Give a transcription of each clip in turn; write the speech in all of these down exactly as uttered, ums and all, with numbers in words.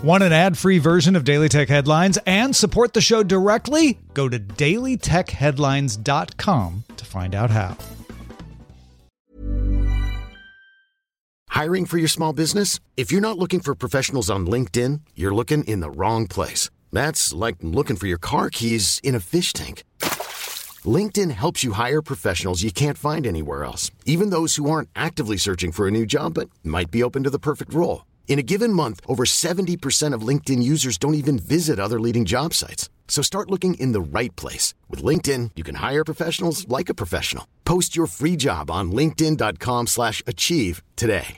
Want an ad-free version of Daily Tech Headlines and support the show directly? Go to daily tech headlines dot com to find out how. Hiring for your small business? If you're not looking for professionals on LinkedIn, you're looking in the wrong place. That's like looking for your car keys in a fish tank. LinkedIn helps you hire professionals you can't find anywhere else, even those who aren't actively searching for a new job but might be open to the perfect role. In a given month, over seventy percent of LinkedIn users don't even visit other leading job sites. So start looking in the right place. With LinkedIn, you can hire professionals like a professional. Post your free job on linkedin dot com slash achieve today.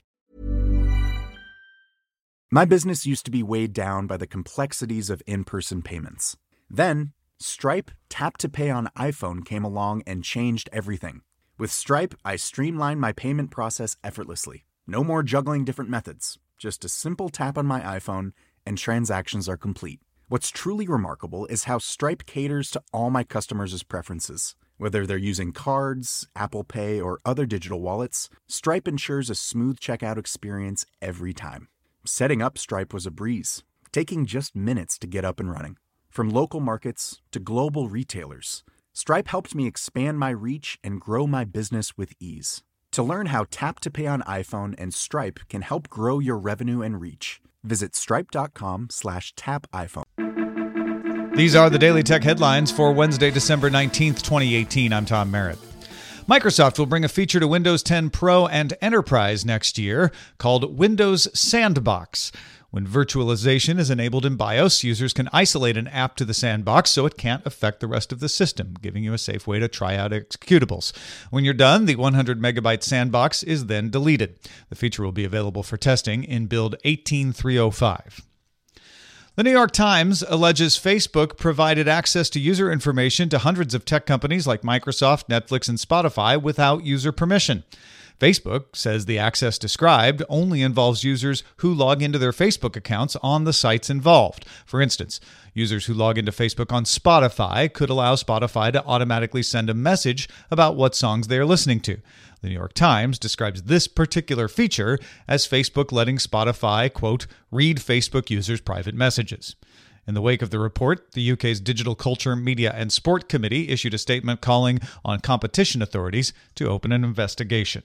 My business used to be weighed down by the complexities of in-person payments. Then, Stripe Tap to Pay on iPhone came along and changed everything. With Stripe, I streamlined my payment process effortlessly. No more juggling different methods. Just a simple tap on my iPhone and transactions are complete. What's truly remarkable is how Stripe caters to all my customers' preferences. Whether they're using cards, Apple Pay, or other digital wallets, Stripe ensures a smooth checkout experience every time. Setting up Stripe was a breeze, taking just minutes to get up and running. From local markets to global retailers, Stripe helped me expand my reach and grow my business with ease. To learn how Tap to Pay on iPhone and Stripe can help grow your revenue and reach, visit stripe.com slash tap iPhone. These are the Daily Tech Headlines for Wednesday, December nineteenth, twenty eighteen. I'm Tom Merritt. Microsoft will bring a feature to Windows ten Pro and Enterprise next year called Windows Sandbox. When virtualization is enabled in BIOS, users can isolate an app to the sandbox so it can't affect the rest of the system, giving you a safe way to try out executables. When you're done, the one hundred megabyte sandbox is then deleted. The feature will be available for testing in build eighteen point three oh five. The New York Times alleges Facebook provided access to user information to hundreds of tech companies like Microsoft, Netflix, and Spotify without user permission. Facebook says the access described only involves users who log into their Facebook accounts on the sites involved. For instance, users who log into Facebook on Spotify could allow Spotify to automatically send a message about what songs they are listening to. The New York Times describes this particular feature as Facebook letting Spotify, quote, read Facebook users' private messages. In the wake of the report, the U K's Digital Culture, Media and Sport Committee issued a statement calling on competition authorities to open an investigation.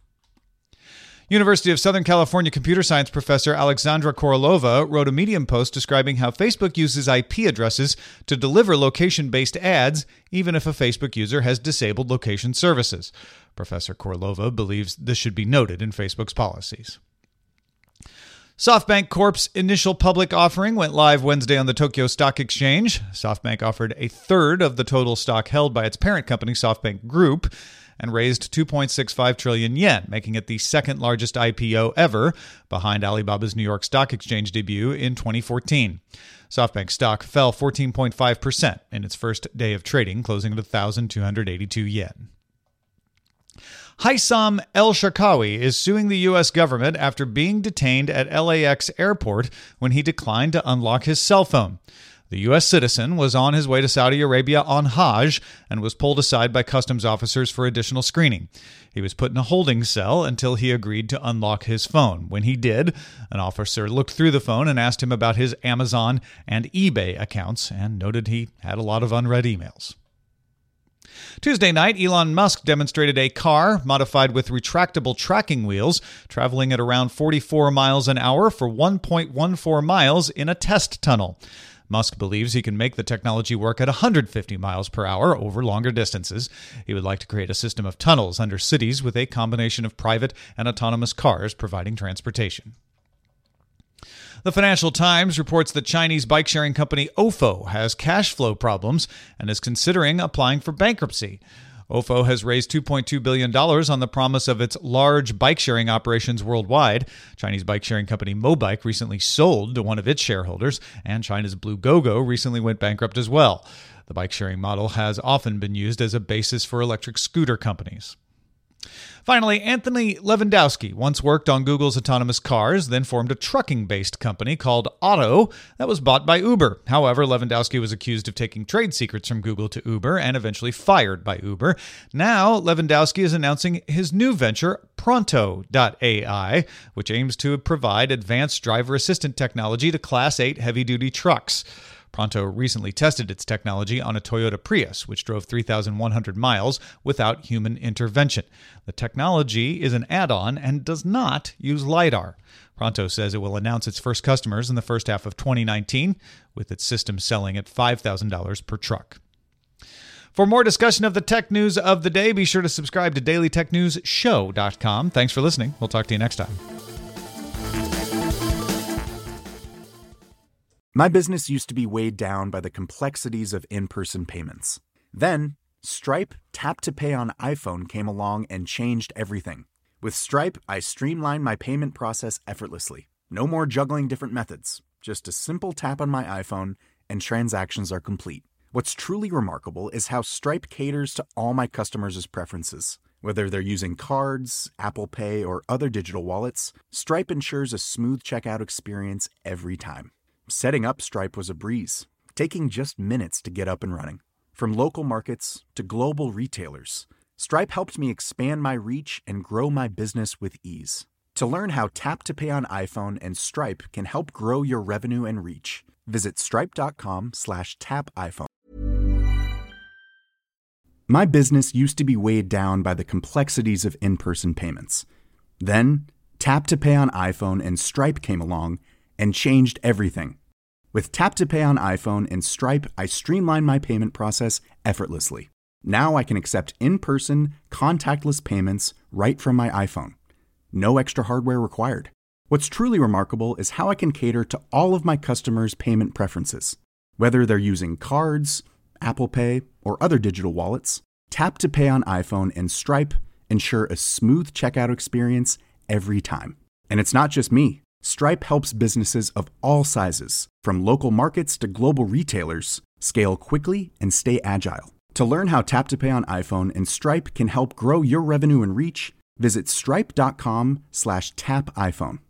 University of Southern California computer science professor Alexandra Korolova wrote a Medium post describing how Facebook uses I P addresses to deliver location-based ads, even if a Facebook user has disabled location services. Professor Korolova believes this should be noted in Facebook's policies. SoftBank Corp's initial public offering went live Wednesday on the Tokyo Stock Exchange. SoftBank offered a third of the total stock held by its parent company, SoftBank Group, and raised two point six five trillion yen, making it the second largest I P O ever, behind Alibaba's New York Stock Exchange debut in twenty fourteen. SoftBank stock fell fourteen point five percent in its first day of trading, closing at one thousand two hundred eighty-two yen. Haitham El-Sharkawi is suing the U S government after being detained at L A X airport when he declined to unlock his cell phone. The U S citizen was on his way to Saudi Arabia on Hajj and was pulled aside by customs officers for additional screening. He was put in a holding cell until he agreed to unlock his phone. When he did, an officer looked through the phone and asked him about his Amazon and eBay accounts and noted he had a lot of unread emails. Tuesday night, Elon Musk demonstrated a car modified with retractable tracking wheels, traveling at around forty-four miles an hour for one point one four miles in a test tunnel. Musk believes he can make the technology work at one hundred fifty miles per hour over longer distances. He would like to create a system of tunnels under cities with a combination of private and autonomous cars providing transportation. The Financial Times reports that Chinese bike-sharing company Ofo has cash flow problems and is considering applying for bankruptcy. Ofo has raised two point two billion dollars on the promise of its large bike-sharing operations worldwide. Chinese bike-sharing company Mobike recently sold to one of its shareholders, and China's Blue Gogo recently went bankrupt as well. The bike-sharing model has often been used as a basis for electric scooter companies. Finally, Anthony Lewandowski once worked on Google's autonomous cars, then formed a trucking-based company called Otto that was bought by Uber. However, Lewandowski was accused of taking trade secrets from Google to Uber and eventually fired by Uber. Now, Lewandowski is announcing his new venture, Pronto dot A I, which aims to provide advanced driver assistant technology to Class eight heavy-duty trucks. Pronto recently tested its technology on a Toyota Prius, which drove three thousand one hundred miles without human intervention. The technology is an add-on and does not use LiDAR. Pronto says it will announce its first customers in the first half of twenty nineteen, with its system selling at five thousand dollars per truck. For more discussion of the tech news of the day, be sure to subscribe to daily tech news show dot com. Thanks for listening. We'll talk to you next time. My business used to be weighed down by the complexities of in-person payments. Then, Stripe Tap to Pay on iPhone came along and changed everything. With Stripe, I streamlined my payment process effortlessly. No more juggling different methods. Just a simple tap on my iPhone and transactions are complete. What's truly remarkable is how Stripe caters to all my customers' preferences. Whether they're using cards, Apple Pay, or other digital wallets, Stripe ensures a smooth checkout experience every time. Setting up Stripe was a breeze, taking just minutes to get up and running. From local markets to global retailers, Stripe helped me expand my reach and grow my business with ease. To learn how Tap to Pay on iPhone and Stripe can help grow your revenue and reach, visit stripe.com slash tap iPhone. My business used to be weighed down by the complexities of in-person payments. Then, Tap to Pay on iPhone and Stripe came along and changed everything. With Tap to Pay on iPhone and Stripe, I streamlined my payment process effortlessly. Now I can accept in-person, contactless payments right from my iPhone. No extra hardware required. What's truly remarkable is how I can cater to all of my customers' payment preferences. Whether they're using cards, Apple Pay, or other digital wallets, Tap to Pay on iPhone and Stripe ensure a smooth checkout experience every time. And it's not just me. Stripe helps businesses of all sizes, from local markets to global retailers, scale quickly and stay agile. To learn how Tap to Pay on iPhone and Stripe can help grow your revenue and reach, visit stripe.com slash tap iPhone.